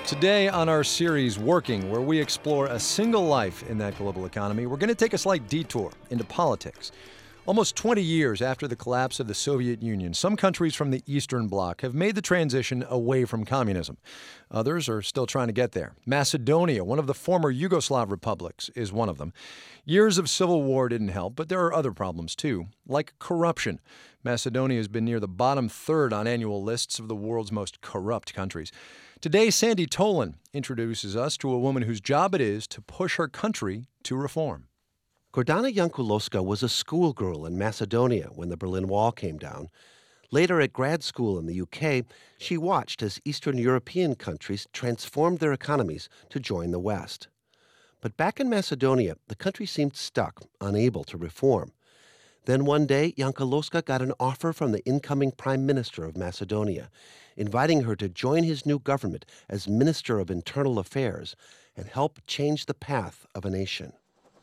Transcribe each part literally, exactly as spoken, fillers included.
Today on our series, Working, where we explore a single life in that global economy, we're going to take a slight detour into politics. Almost twenty years after the collapse of the Soviet Union, some countries from the Eastern Bloc have made the transition away from communism. Others are still trying to get there. Macedonia, one of the former Yugoslav republics, is one of them. Years of civil war didn't help, but there are other problems too, like corruption. Macedonia has been near the bottom third on annual lists of the world's most corrupt countries. Today, Sandy Tolan introduces us to a woman whose job it is to push her country to reform. Gordana Jankulovska was a schoolgirl in Macedonia when the Berlin Wall came down. Later at grad school in the U K, she watched as Eastern European countries transformed their economies to join the West. But back in Macedonia, the country seemed stuck, unable to reform. Then one day, Jankulovska got an offer from the incoming Prime Minister of Macedonia, inviting her to join his new government as Minister of Internal Affairs and help change the path of a nation.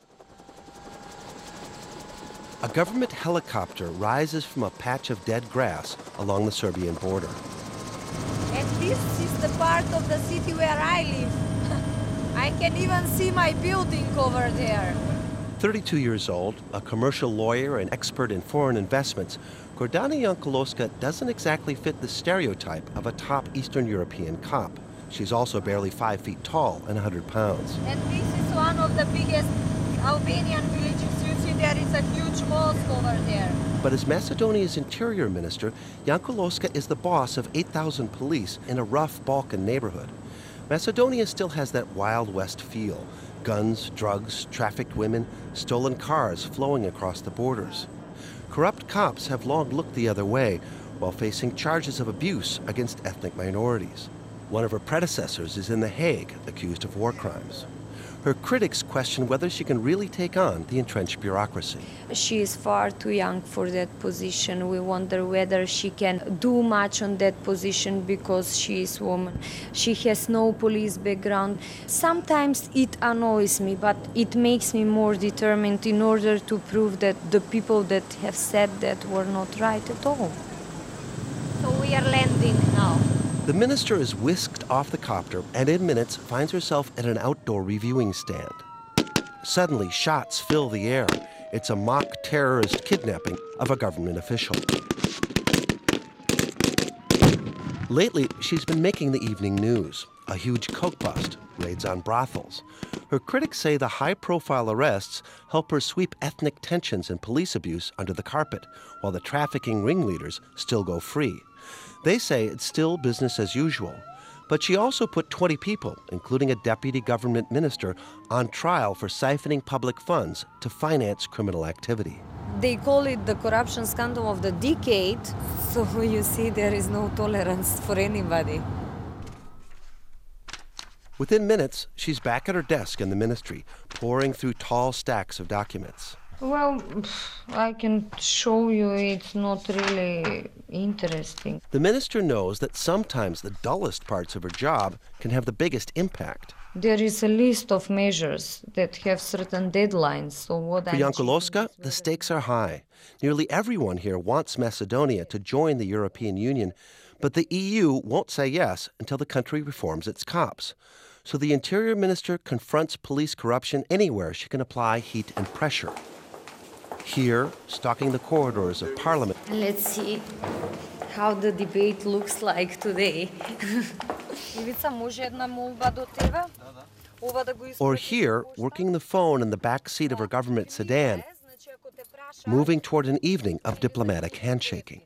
A government helicopter rises from a patch of dead grass along the Serbian border. And this is the part of the city where I live. I can even see my building over there. thirty-two years old, a commercial lawyer and expert in foreign investments, Gordana Jankulovska doesn't exactly fit the stereotype of a top Eastern European cop. She's also barely five feet tall and one hundred pounds. And this is one of the biggest Albanian villages. You see there is a huge mosque over there. But as Macedonia's interior minister, Jankulovska is the boss of eight thousand police in a rough Balkan neighborhood. Macedonia still has that Wild West feel. Guns, drugs, trafficked women, stolen cars flowing across the borders. Corrupt cops have long looked the other way while facing charges of abuse against ethnic minorities. One of her predecessors is in The Hague, accused of war crimes. Her critics question whether she can really take on the entrenched bureaucracy. She is far too young for that position. We wonder whether she can do much on that position because she is a woman. She has no police background. Sometimes it annoys me, but it makes me more determined in order to prove that the people that have said that were not right at all. So we are landing now. The minister is whisked off the copter and in minutes finds herself at an outdoor reviewing stand. Suddenly, shots fill the air. It's a mock terrorist kidnapping of a government official. Lately, she's been making the evening news. A huge coke bust, raids on brothels. Her critics say the high-profile arrests help her sweep ethnic tensions and police abuse under the carpet, while the trafficking ringleaders still go free. They say it's still business as usual. But she also put twenty people, including a deputy government minister, on trial for siphoning public funds to finance criminal activity. They call it the corruption scandal of the decade, so you see there is no tolerance for anybody. Within minutes, she's back at her desk in the ministry, pouring through tall stacks of documents. Well, I can show you it's not really interesting. The minister knows that sometimes the dullest parts of her job can have the biggest impact. There is a list of measures that have certain deadlines, so what For Jankulovska, the stakes are high. Nearly everyone here wants Macedonia to join the European Union, but the E U won't say yes until the country reforms its cops. So the interior minister confronts police corruption anywhere she can apply heat and pressure. Here, stalking the corridors of Parliament. Let's see how the debate looks like today. Or here, working the phone in the back seat of her government sedan, moving toward an evening of diplomatic handshaking.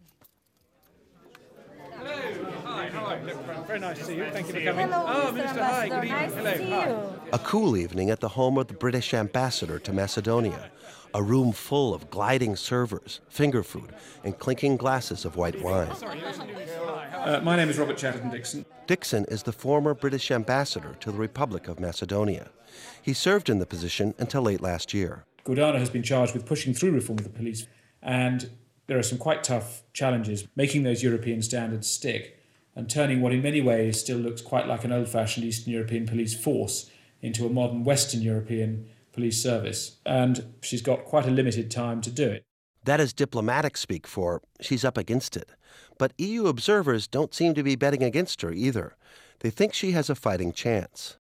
Very nice to see you. Thank you for coming. Hello, oh, Mister Minister, hi. Good evening. Nice Hello. to see Hi. you. A cool evening at the home of the British ambassador to Macedonia. A room full of gliding servers, finger food, and clinking glasses of white wine. Uh, my name is Robert Chatterton Dixon. Dixon is the former British ambassador to the Republic of Macedonia. He served in the position until late last year. Gordana has been charged with pushing through reform of the police, and there are some quite tough challenges making those European standards stick and turning what in many ways still looks quite like an old-fashioned Eastern European police force into a modern Western European police service. And she's got quite a limited time to do it. That is diplomatic speak for she's up against it. But E U observers don't seem to be betting against her either. They think she has a fighting chance.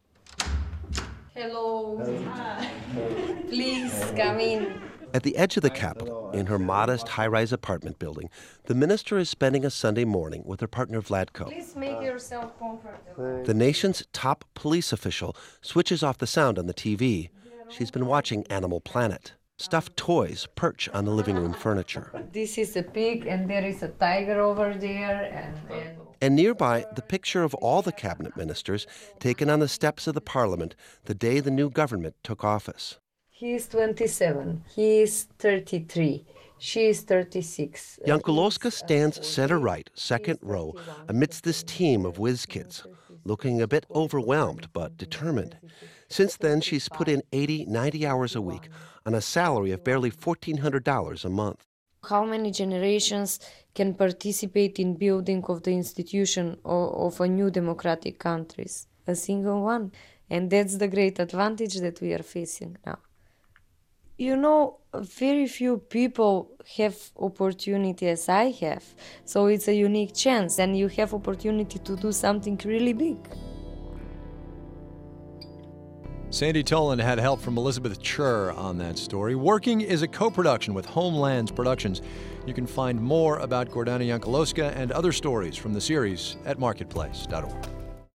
Hello. Hi. Please come in. At the edge of the Capitol, in her modest high-rise apartment building, the minister is spending a Sunday morning with her partner Vlatko. Please make yourself comfortable. The nation's top police official switches off the sound on the T V. She's been watching Animal Planet. Stuffed toys perch on the living room furniture. This is a pig, and there is a tiger over there, and, and... And nearby, the picture of all the cabinet ministers taken on the steps of the parliament the day the new government took office. He is twenty-seven. He is thirty-three. She is thirty-six. Jankulovska stands center right, second row, amidst this team of whiz kids, looking a bit overwhelmed but determined. Since then, she's put in eighty, ninety hours a week on a salary of barely fourteen hundred dollars a month. How many generations can participate in building of the institution of, of a new democratic countries? A single one. And that's the great advantage that we are facing now. You know, very few people have opportunity as I have. So it's a unique chance, and you have opportunity to do something really big. Sandy Tolan had help from Elizabeth Chur on that story. Working is a co-production with Homelands Productions. You can find more about Gordana Jankulovska and other stories from the series at marketplace dot org.